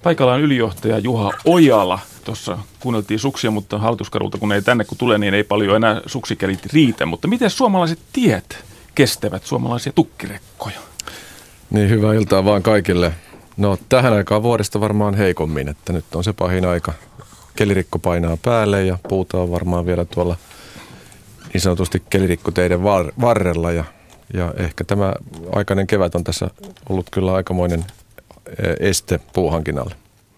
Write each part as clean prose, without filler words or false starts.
Paikalla on ylijohtaja Juha Ojala. Tuossa kuunneltiin suksia, mutta Hallituskadulta kun ei tänne kun tulee, niin ei paljon enää suksikelit riitä. Mutta miten suomalaiset tiet kestävät suomalaisia tukkirekkoja? Niin, hyvää iltaa vaan kaikille. No tähän aikaan vuodesta varmaan heikommin, että nyt on se pahin aika. Kelirikko painaa päälle ja puuta on varmaan vielä tuolla niin sanotusti kelirikkoteiden varrella. Ja ehkä tämä aikainen kevät on tässä ollut kyllä aikamoinen este puuhankinnalle.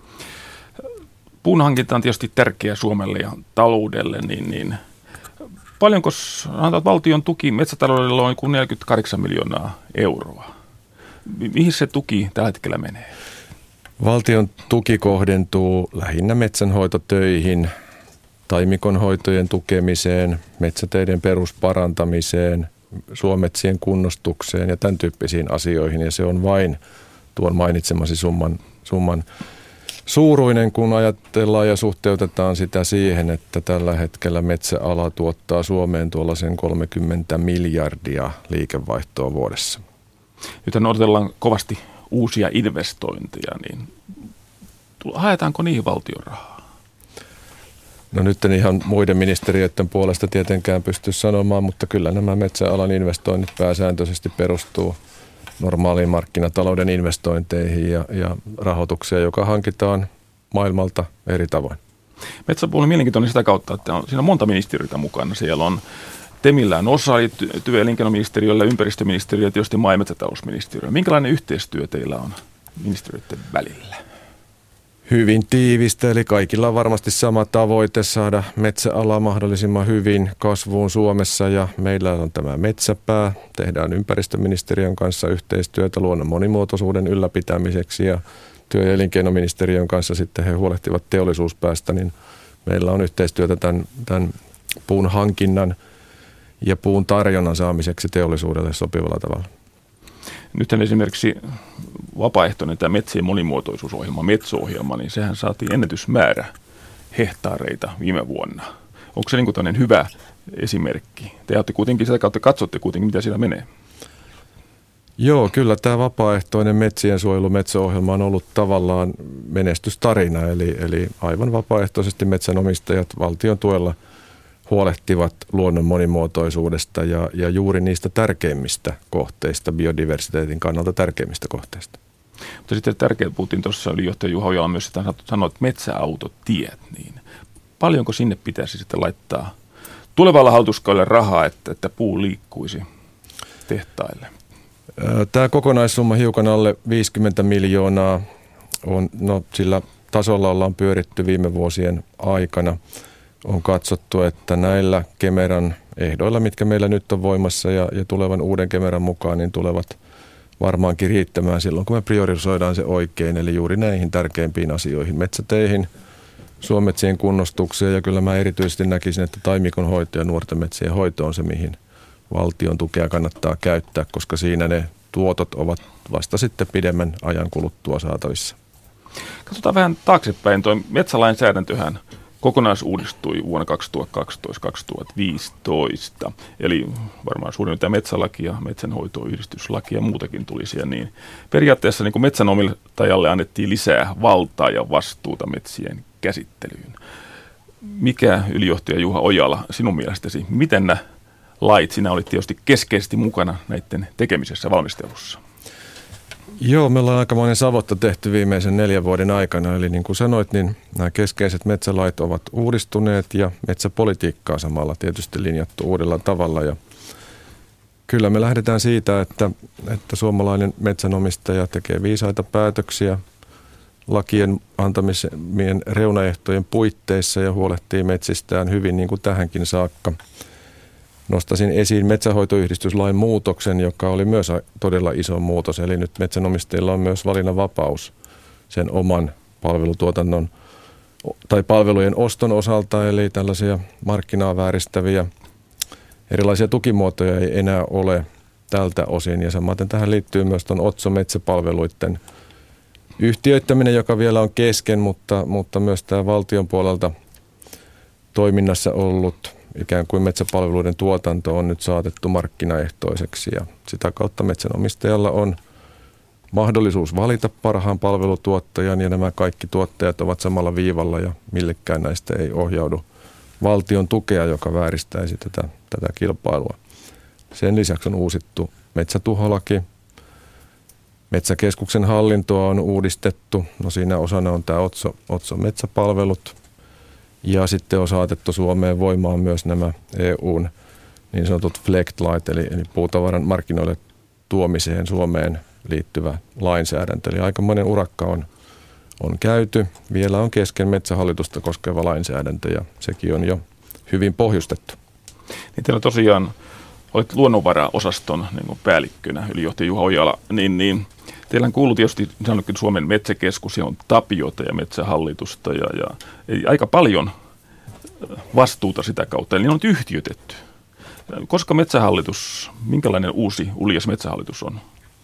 Puunhankinta on tietysti tärkeä Suomelle ja taloudelle, niin paljonko valtion tuki metsätaloudelle on kuin 48 miljoonaa euroa? Mihin se tuki tällä hetkellä menee? Valtion tuki kohdentuu lähinnä metsänhoitotöihin, taimikonhoitojen tukemiseen, metsäteiden perusparantamiseen, suometsien kunnostukseen ja tämän tyyppisiin asioihin. Ja se on vain tuon mainitsemasi summan suuruinen, kun ajatellaan ja suhteutetaan sitä siihen, että tällä hetkellä metsäala tuottaa Suomeen tuollaisen 30 miljardia liikevaihtoa vuodessa. Nyt odotellaan kovasti uusia investointeja, niin haetaanko niihin valtion rahaa? No nyt en ihan muiden ministeriöiden puolesta tietenkään pysty sanomaan, mutta kyllä nämä metsäalan investoinnit pääsääntöisesti perustuu normaaliin markkinatalouden investointeihin ja rahoituksia, joka hankitaan maailmalta eri tavoin. Metsäpuoli on mielenkiintoinen sitä kautta, että siinä on monta ministeriötä mukana. Siellä on Temillään osa, työ- ja elinkeinoministeriöllä, ympäristöministeriö ja tietysti maa- ja metsätalousministeriö. Minkälainen yhteistyö teillä on ministeriöiden välillä? Hyvin tiivistä, eli kaikilla on varmasti sama tavoite saada metsäala mahdollisimman hyvin kasvuun Suomessa ja meillä on tämä metsäpää. Tehdään ympäristöministeriön kanssa yhteistyötä luonnon monimuotoisuuden ylläpitämiseksi ja työ- ja elinkeinoministeriön kanssa sitten he huolehtivat teollisuuspäästä, niin meillä on yhteistyötä tämän puun hankinnan ja puun tarjonnan saamiseksi teollisuudelle sopivalla tavalla. Nythän esimerkiksi vapaaehtoinen tämä metsien monimuotoisuusohjelma, Metso-ohjelma, niin sehän saatiin ennätysmäärä hehtaareita viime vuonna. Onko se niin kuin tämmöinen hyvä esimerkki? Te olette kuitenkin sitä kautta, katsotte kuitenkin, mitä siellä menee. Joo, kyllä tämä vapaaehtoinen metsien suojelu Metso-ohjelma on ollut tavallaan menestystarina, eli aivan vapaaehtoisesti metsänomistajat valtion tuella huolehtivat luonnon monimuotoisuudesta ja juuri niistä tärkeimmistä kohteista, biodiversiteetin kannalta tärkeimmistä kohteista. Mutta sitten tärkeää puhuttiin tuossa ylijohtaja Juha Ojala myös, että sanoit metsäautotiet, niin paljonko sinne pitäisi sitten laittaa tulevalla hallituskaudella rahaa, että puu liikkuisi tehtaille? Tämä kokonaissumma hiukan alle 50 miljoonaa on, sillä tasolla ollaan pyöritty viime vuosien aikana. On katsottu, että näillä Kemeran ehdoilla, mitkä meillä nyt on voimassa ja tulevan uuden Kemeran mukaan, niin tulevat varmaankin riittämään silloin, kun me priorisoidaan se oikein. Eli juuri näihin tärkeimpiin asioihin, metsäteihin, suometsien kunnostukseen ja kyllä mä erityisesti näkisin, että taimikonhoito ja nuorten metsien hoito on se, mihin valtion tukea kannattaa käyttää, koska siinä ne tuotot ovat vasta sitten pidemmän ajan kuluttua saatavissa. Katsotaan vähän taaksepäin. Tuo metsälainsäädäntöhän kokonaisuudistui vuonna 2012-2015, eli varmaan suurin tämä metsälaki ja metsänhoitoyhdistyslaki ja muutakin tuli siellä, niin periaatteessa niin kuin metsänomistajalle annettiin lisää valtaa ja vastuuta metsien käsittelyyn. Mikä ylijohtaja Juha Ojala sinun mielestäsi, miten nämä lait, sinä olit tietysti keskeisesti mukana näiden tekemisessä valmistelussa? Joo, me ollaan aikamoinen savotta tehty viimeisen 4 vuoden aikana. Eli niin kuin sanoit, niin nämä keskeiset metsälait ovat uudistuneet ja metsäpolitiikkaa samalla tietysti linjattu uudella tavalla. Ja kyllä me lähdetään siitä, että suomalainen metsänomistaja tekee viisaita päätöksiä lakien antamien reunaehtojen puitteissa ja huolehtii metsistään hyvin niin kuin tähänkin saakka. Nostaisin esiin metsänhoitoyhdistyslain muutoksen, joka oli myös todella iso muutos. Eli nyt metsänomistajilla on myös valinnanvapaus sen oman palvelutuotannon tai palvelujen oston osalta. Eli tällaisia markkinaa vääristäviä erilaisia tukimuotoja ei enää ole tältä osin. Ja samaten tähän liittyy myös tuon Otso metsäpalveluiden yhtiöittäminen, joka vielä on kesken, mutta myös tämä valtion puolelta toiminnassa ollut ikään kuin metsäpalveluiden tuotanto on nyt saatettu markkinaehtoiseksi ja sitä kautta metsänomistajalla on mahdollisuus valita parhaan palvelutuottajan ja nämä kaikki tuottajat ovat samalla viivalla ja millekään näistä ei ohjaudu valtion tukea, joka vääristäisi tätä kilpailua. Sen lisäksi on uusittu metsätuholaki. Metsäkeskuksen hallintoa on uudistettu. No siinä osana on tämä Otso metsäpalvelut. Ja sitten on saatettu Suomeen voimaan myös nämä EUn niin sanotut FLEGT-lait, eli puutavaran markkinoille tuomiseen Suomeen liittyvä lainsäädäntö. Eli aikamoinen urakka on käyty. Vielä on kesken Metsähallitusta koskeva lainsäädäntö ja sekin on jo hyvin pohjustettu. Niin teillä tosiaan olet luonnonvaraosaston niin päällikkönä, ylijohtaja Juha Ojala, niin teillä kuuluu tietysti Suomen metsäkeskus ja on Tapiota ja Metsähallitusta ja aika paljon vastuuta sitä kautta, eli ne on yhtiöitetty. Koska Metsähallitus, minkälainen uusi uljas Metsähallitus on?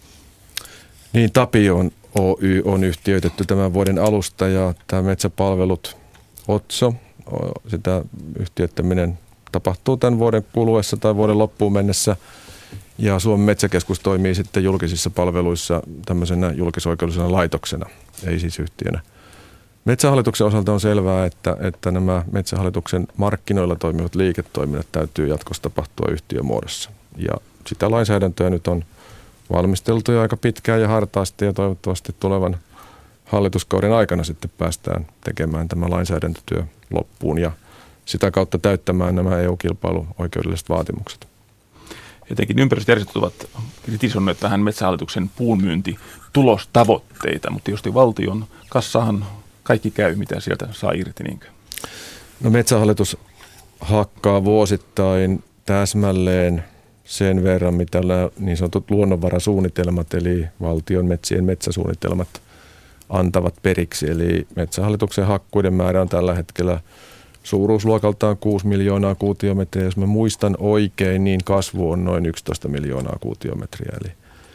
Niin, Tapio Oy on yhtiöitetty tämän vuoden alusta ja tämä Metsäpalvelut Otso, sitä yhtiöittäminen tapahtuu tämän vuoden kuluessa tai vuoden loppuun mennessä. Ja Suomen Metsäkeskus toimii sitten julkisissa palveluissa tämmöisenä julkisoikeudellisena laitoksena, ei siis yhtiönä. Metsähallituksen osalta on selvää, että nämä Metsähallituksen markkinoilla toimivat liiketoiminnat täytyy jatkossa tapahtua yhtiömuodossa. Ja sitä lainsäädäntöä nyt on valmisteltu jo aika pitkään ja hartaasti ja toivottavasti tulevan hallituskauden aikana sitten päästään tekemään tämä lainsäädäntötyö loppuun ja sitä kautta täyttämään nämä EU-kilpailuoikeudelliset vaatimukset. Jotenkin ympäristöjärjestöt ovat kritisoineet tähän Metsähallituksen puunmyyntitulostavoitteita, mutta tietysti valtion kassahan kaikki käy, mitä sieltä saa irti. Niinkö? No, Metsähallitus hakkaa vuosittain täsmälleen sen verran, mitä niin sanotut luonnonvarasuunnitelmat, eli valtion metsien metsäsuunnitelmat antavat periksi. Eli Metsähallituksen hakkuiden määrä on tällä hetkellä suuruusluokaltaan 6 miljoonaa kuutiometriä. Jos mä muistan oikein, niin kasvu on noin 11 miljoonaa kuutiometriä. Eli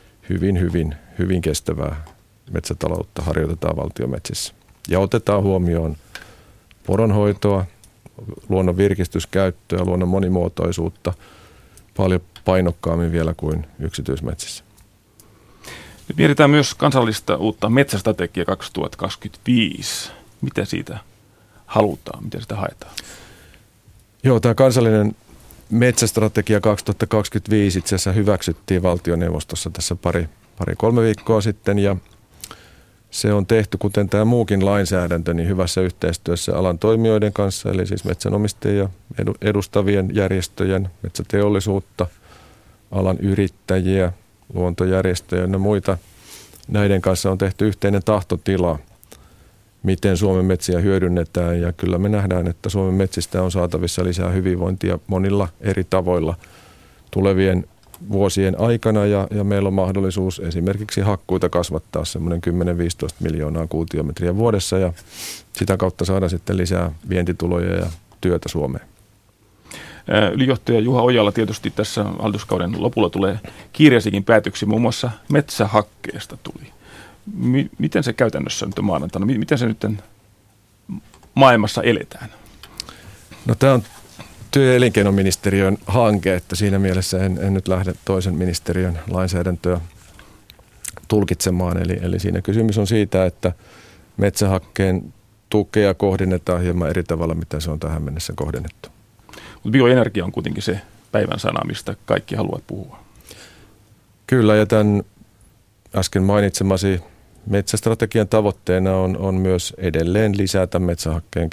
hyvin kestävää metsätaloutta harjoitetaan valtionmetsissä. Ja otetaan huomioon poronhoitoa, luonnon virkistyskäyttöä, luonnon monimuotoisuutta paljon painokkaammin vielä kuin yksityismetsissä. Nyt mietitään myös kansallista uutta metsästrategia 2025. Mitä siitä halutaan, miten sitä haetaan? Joo, tämä kansallinen metsästrategia 2025 itse asiassa hyväksyttiin valtioneuvostossa tässä pari-kolme viikkoa sitten ja se on tehty, kuten tämä muukin lainsäädäntö, niin hyvässä yhteistyössä alan toimijoiden kanssa, eli siis metsänomistajia, edustavien järjestöjen, metsäteollisuutta, alan yrittäjiä, luontojärjestöjä ja muita. Näiden kanssa on tehty yhteinen tahtotila, miten Suomen metsiä hyödynnetään ja kyllä me nähdään, että Suomen metsistä on saatavissa lisää hyvinvointia monilla eri tavoilla tulevien vuosien aikana ja meillä on mahdollisuus esimerkiksi hakkuita kasvattaa semmoinen 10-15 miljoonaa kuutiometriä vuodessa ja sitä kautta saada sitten lisää vientituloja ja työtä Suomeen. Ylijohtaja Juha Ojala tietysti tässä hallituskauden lopulla tulee kiireisikin päätöksiä, muun muassa metsähakkeesta tuli. Miten se käytännössä nyt on maanantaina? Miten se nyt maailmassa eletään? No, tämä on työ- ja elinkeinoministeriön hanke, että siinä mielessä en nyt lähde toisen ministeriön lainsäädäntöä tulkitsemaan. Eli siinä kysymys on siitä, että metsähakkeen tukea kohdennetaan hieman eri tavalla, mitä se on tähän mennessä kohdennettu. Mutta bioenergia on kuitenkin se päivän sana, mistä kaikki haluavat puhua. Kyllä, ja tämän äsken mainitsemasi metsästrategian tavoitteena on myös edelleen lisätä metsähakkeen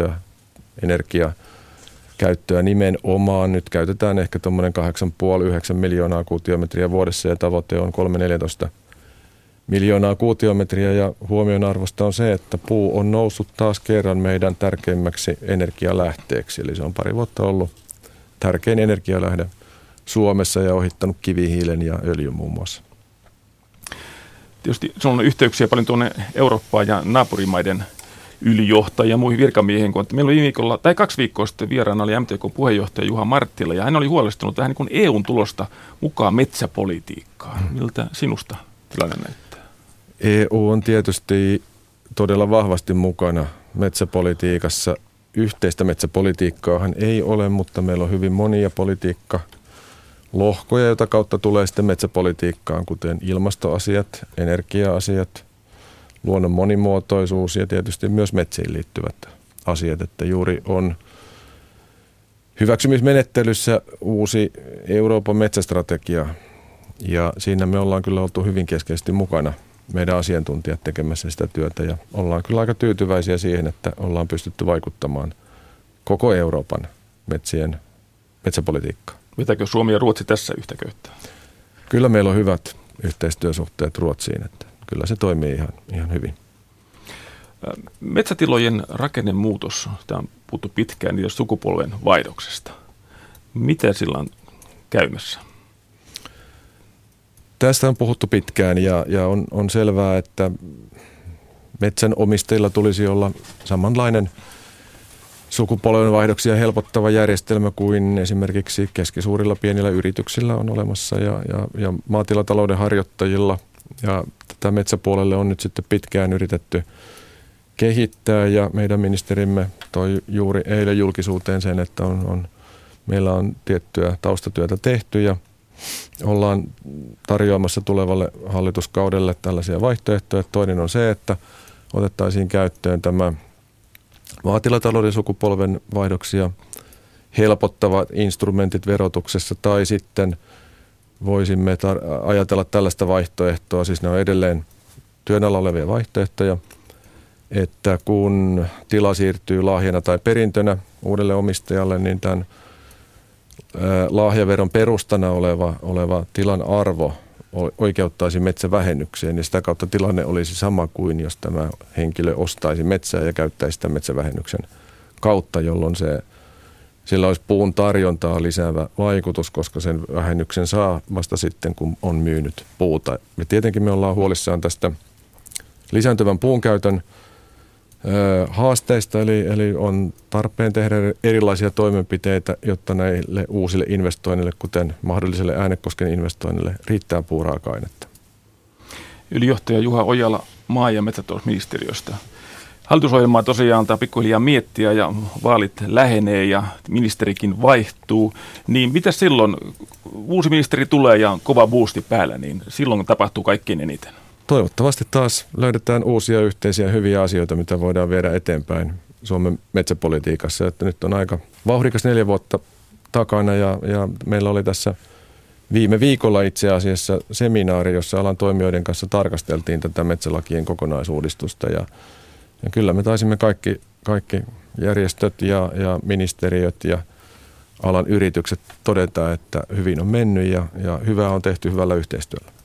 energiakäyttöä nimenomaan. Nyt käytetään ehkä tuommoinen 8,5-9 miljoonaa kuutiometriä vuodessa ja tavoite on 3-14 miljoonaa kuutiometriä ja huomionarvosta on se, että puu on noussut taas kerran meidän tärkeimmäksi energialähteeksi. Eli se on pari vuotta ollut tärkein energialähde Suomessa ja ohittanut kivihiilen ja öljyn muun muassa. Tietysti se on yhteyksiä paljon tuonne Eurooppaan ja naapurimaiden ylijohtajia ja muihin virkamiehiin. Meillä oli viime viikolla, tai 2 viikkoa sitten vieraana oli MTK-puheenjohtaja Juha Marttila ja hän oli huolestunut vähän niin kuin EUn tulosta mukaan metsäpolitiikkaan. Miltä sinusta tilanne näyttää? EU on tietysti todella vahvasti mukana metsäpolitiikassa. Yhteistä metsäpolitiikkaahan ei ole, mutta meillä on hyvin monia lohkoja, jota kautta tulee sitten metsäpolitiikkaan, kuten ilmastoasiat, energia-asiat, luonnon monimuotoisuus ja tietysti myös metsiin liittyvät asiat, että juuri on hyväksymismenettelyssä uusi Euroopan metsästrategia ja siinä me ollaan kyllä oltu hyvin keskeisesti mukana meidän asiantuntijat tekemässä sitä työtä ja ollaan kyllä aika tyytyväisiä siihen, että ollaan pystytty vaikuttamaan koko Euroopan metsäpolitiikkaan. Vetääkö Suomi ja Ruotsi tässä yhtä köyttä? Kyllä meillä on hyvät yhteistyösuhteet Ruotsiin, että kyllä se toimii ihan hyvin. Metsätilojen rakennemuutos, tämä on puhuttu pitkään niiden sukupolven vaihdoksesta. Mitä sillä on käymässä? Tästä on puhuttu pitkään ja on selvää, että metsänomistajilla tulisi olla samanlainen sukupolvenvaihdoksia helpottava järjestelmä kuin esimerkiksi keskisuurilla pienillä yrityksillä on olemassa ja maatilatalouden harjoittajilla. Ja tätä metsäpuolelle on nyt sitten pitkään yritetty kehittää ja meidän ministerimme toi juuri eilen julkisuuteen sen, että meillä on tiettyä taustatyötä tehty ja ollaan tarjoamassa tulevalle hallituskaudelle tällaisia vaihtoehtoja. Toinen on se, että otettaisiin käyttöön tämä maatilatalouden sukupolven vaihdoksia helpottavat instrumentit verotuksessa tai sitten voisimme ajatella tällaista vaihtoehtoa, siis ne on edelleen työn alla olevia vaihtoehtoja, että kun tila siirtyy lahjana tai perintönä uudelle omistajalle, niin tämän lahjaveron perustana oleva tilan arvo oikeuttaisi metsävähennykseen ja sitä kautta tilanne olisi sama kuin jos tämä henkilö ostaisi metsää ja käyttäisi sitä metsävähennyksen kautta, jolloin sillä olisi puun tarjontaa lisäävä vaikutus, koska sen vähennyksen saa vasta sitten, kun on myynyt puuta. Ja tietenkin me ollaan huolissaan tästä lisääntyvän puun käytön haasteista, eli on tarpeen tehdä erilaisia toimenpiteitä, jotta näille uusille investoinnille, kuten mahdolliselle Äänekosken investoinnille, riittää puuraaka-ainetta. Ylijohtaja Juha Ojala maa- ja metsätalousministeriöstä. Hallitusohjelmaa tosiaan antaa pikkuhiljaa miettiä ja vaalit lähenee ja ministerikin vaihtuu. Niin mitä silloin, uusi ministeri tulee ja on kova boosti päällä, niin silloin tapahtuu kaikkein eniten? Toivottavasti taas löydetään uusia yhteisiä hyviä asioita, mitä voidaan viedä eteenpäin Suomen metsäpolitiikassa. Että nyt on aika vauhdikas 4 vuotta takana ja meillä oli tässä viime viikolla itse asiassa seminaari, jossa alan toimijoiden kanssa tarkasteltiin tätä metsälakien kokonaisuudistusta. Ja kyllä me taisimme kaikki järjestöt ja ministeriöt ja alan yritykset todeta, että hyvin on mennyt ja hyvää on tehty hyvällä yhteistyöllä.